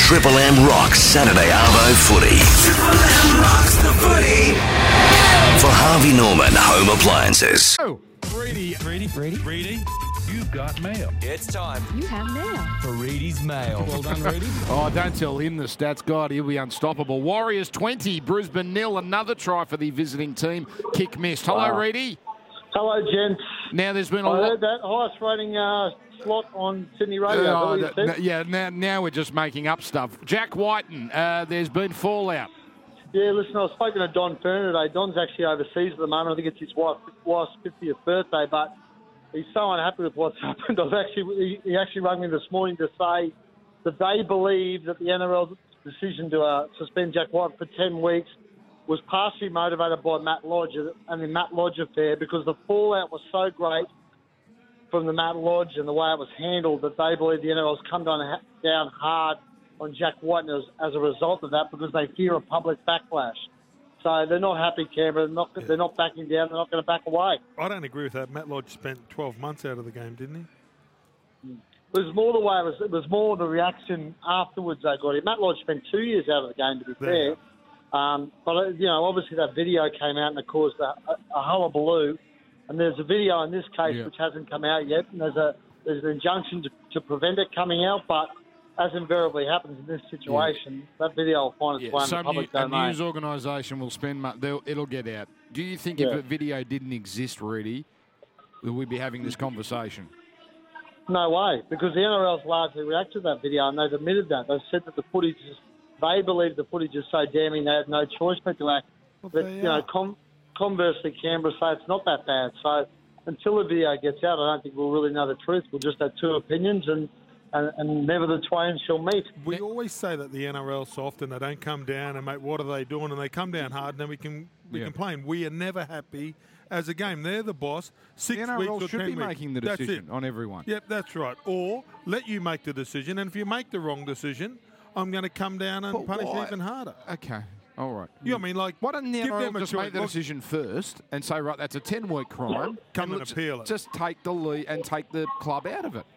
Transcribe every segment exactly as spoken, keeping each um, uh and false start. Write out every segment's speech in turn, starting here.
Triple M rocks Saturday Arvo footy. Triple M rocks the footy. For Harvey Norman Home Appliances. Oh, Reedy, Reedy, Reedy, Reedy, you've got mail. It's time You have mail. for Reedy's Mail. Well done, Reedy. Oh, don't tell him the stats. God, he'll be unstoppable. Warriors twenty, Brisbane nil. Another try for the visiting team. Kick missed. Hello, Wow. Reedy. Hello, gents. Now, there's been a I lot. heard that highest rating uh, slot on Sydney Radio. Oh, Is that what you th- said? yeah, now, now we're just making up stuff. Jack Whiten, uh, there's been fallout. Yeah, listen, I was speaking to Don Fern today. Don's actually overseas at the moment. I think it's his wife, wife's fiftieth birthday, but he's so unhappy with what's happened. I've actually, he, he actually rang me this morning to say that they believe that the N R L's decision to uh, suspend Jack Whiten for ten weeks was partially motivated by Matt Lodge and the Matt Lodge affair, because the fallout was so great from the Matt Lodge and the way it was handled that they believe the N R L's come down, down hard on Jack Whiten as, as a result of that, because they fear a public backlash. So they're not happy, Canberra. They're not, Yeah. they're not backing down. They're not going to back away. I don't agree with that. Matt Lodge spent twelve months out of the game, didn't he? It was more the way it was. It was more the reaction afterwards they got him. Matt Lodge spent two years out of the game, to be Yeah. fair. Um, but, uh, you know, obviously that video came out and it caused a, a, a hullabaloo. And there's a video in this case Yeah. which hasn't come out yet. And there's a there's an injunction to, to prevent it coming out. But as invariably happens in this situation, that video will find its Yeah, way in the some new, public a domain. news organisation will spend money. It'll get out. Do you think Yeah. if a video didn't exist, Reedy, that we'd be having this conversation? No way, because the N R L's largely reacted to that video and they've admitted that. They've said that the footage is, they believe the footage is so damning they have no choice but to act. Well, But, they you know, are. com- conversely, Canberra say it's not that bad. So until the video gets out, I don't think we'll really know the truth. We'll just have two opinions and, and, and never the twain shall meet. We always say that the N R L's soft and they don't come down and, mate, what are they doing? And they come down hard and then we can we Yeah. complain. We are never happy as a game. They're the boss. Six The N R weeks L or should ten be weeks. making the That's decision it. on everyone. Yep, that's right. Or let you make the decision. And if you make the wrong decision, I'm going to come down and But punish why? even harder. Okay, all right. You know what I mean? Like, Why doesn't the give N R L them a just choice. make the Look, decision first and say, right, that's a ten-week crime. Come and let's appeal it. Just take the lead and take the club out of it.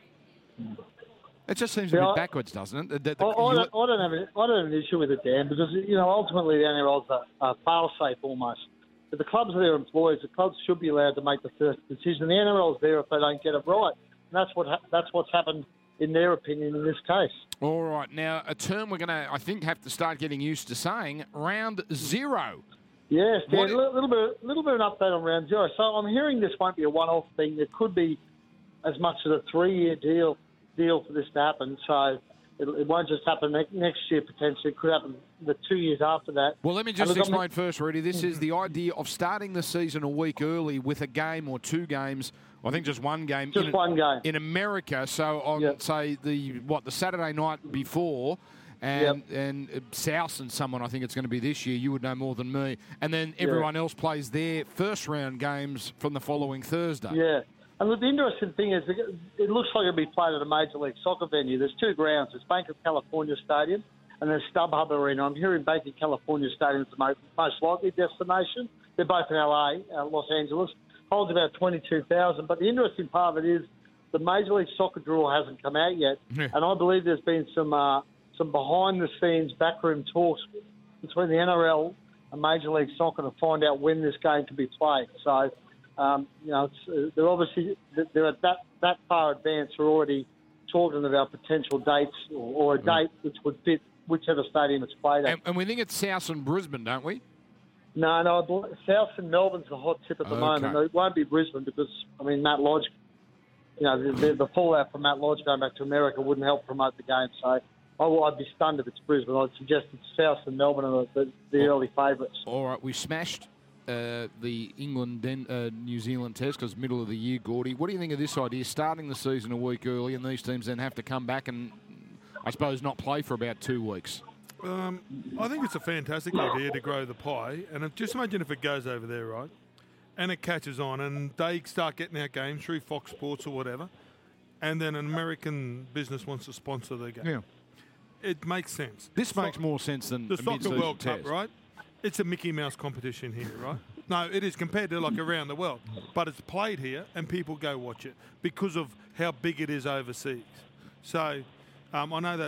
It just seems a Yeah, bit I- backwards, doesn't it? That the- I, I, you- don't, I, don't have an, I don't have an issue with it, Dan, because, you know, ultimately the N R L's a, a fail-safe almost. But the clubs are their employees. The clubs should be allowed to make the first decision. The N R L's there if they don't get it right. And that's what ha- that's what's happened, in their opinion, in this case. All right, now a term we're going to, I think, have to start getting used to saying: round zero. Yes, Dan, What- a little, little bit, little bit of an update on round zero. So I'm hearing this won't be a one-off thing. There could be as much as a three-year deal deal for this to happen. So it, it won't just happen ne- next year potentially. It could happen the two years after that. Well, let me And just look, I'm- explain first, Rudy. This is the idea of starting the season a week early with a game or two games. I think just one game. Just in, one game. in America. So on Yep. say the what the Saturday night before. And and uh, South and someone, I think it's going to be this year. You would know more than me. And then everyone else plays their first round games from the following Thursday. Yeah. And look, the interesting thing is it it looks like it'll be played at a Major League Soccer venue. There's two grounds. There's Bank of California Stadium and there's StubHub Arena. I'm hearing Bank of California Stadium is the most, most likely destination. They're both in L A, uh, Los Angeles. Holds about twenty-two thousand. But the interesting part of it is the Major League Soccer draw hasn't come out yet. Yeah. And I believe there's been some uh, some behind-the-scenes backroom talks between the N R L and Major League Soccer to find out when this game can be played. So, um, you know, it's, uh, they're obviously they're at that, that far advanced. They're already talking about potential dates or, or a date which would fit whichever stadium it's played at. And, and we think it's South and Brisbane, don't we? No, no, I bel- South and Melbourne's the hot tip at the Okay. moment. It won't be Brisbane because, I mean, Matt Lodge, you know, the, the, the fallout from Matt Lodge going back to America wouldn't help promote the game. So I, I'd be stunned if it's Brisbane. I'd suggest it's South and Melbourne are the, the, the early favourites. All right, we smashed uh, the England Den- uh, New Zealand test because middle of the year, Gordy. What do you think of this idea, starting the season a week early, and these teams then have to come back and, I suppose, not play for about two weeks? Um, I think it's a fantastic idea to grow the pie. And if, just imagine if it goes over there, right? And it catches on and they start getting out games through Fox Sports or whatever. And then an American business wants to sponsor the game. Yeah. It makes sense. This So- makes more sense than the a Soccer mid-season World test. Cup, right? It's a Mickey Mouse competition here, right? No, it is compared to like around the world. But it's played here and people go watch it because of how big it is overseas. So um, I know that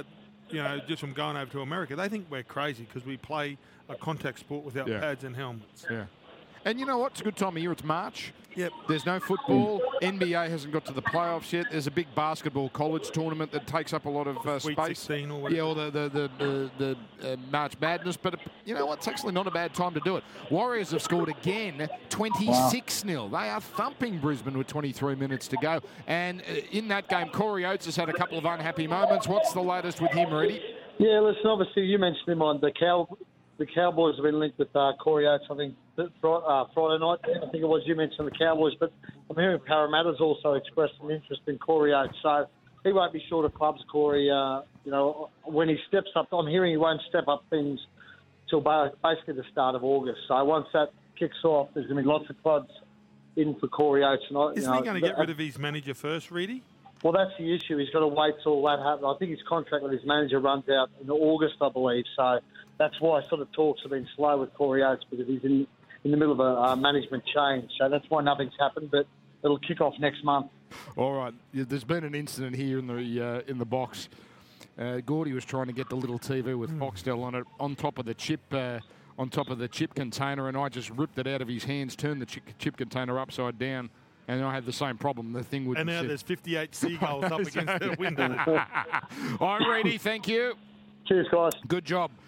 you know, just from going over to America, they think we're crazy because we play a contact sport without Yeah. pads and helmets. Yeah. And you know what? It's a good time of year. It's March. Yep. There's no football. N B A hasn't got to the playoffs yet. There's a big basketball college tournament that takes up a lot of uh, Sweet space. sixteen or whatever. Yeah, or the the the, the, the uh, March Madness. But uh, you know what? It's actually not a bad time to do it. Warriors have scored again, twenty-six nil. They are thumping Brisbane with twenty-three minutes to go. And uh, in that game, Corey Oates has had a couple of unhappy moments. What's the latest with him, Reddy? Yeah, listen, obviously you mentioned him on the Cow. The Cowboys have been linked with uh, Corey Oates, I think, th- fr- uh, Friday night. I think it was you mentioned the Cowboys, but I'm hearing Parramatta's also expressed some interest in Corey Oates. So he won't be short of clubs, Corey. Uh, you know, when he steps up, I'm hearing he won't step up things till ba- basically the start of August. So once that kicks off, there's going to be lots of clubs in for Corey Oates. And I, you Isn't know, he going to get uh, rid of his manager first, Reedy? Well, that's the issue. He's got to wait till that happens. I think his contract with his manager runs out in August, I believe. So that's why sort of talks have been slow with Corey Oates, because he's in, in the middle of a uh, management change. So that's why nothing's happened, but it'll kick off next month. All right. Yeah, there's been an incident here in the uh, in the box. Uh, Gordy was trying to get the little T V with Foxtel on it on top of the chip uh, on top of the chip container, and I just ripped it out of his hands, turned the chip, chip container upside down. And I had the same problem. The thing would. And now sit. there's fifty-eight seagulls up against the window. I'm ready. Thank you. Cheers, guys. Good job.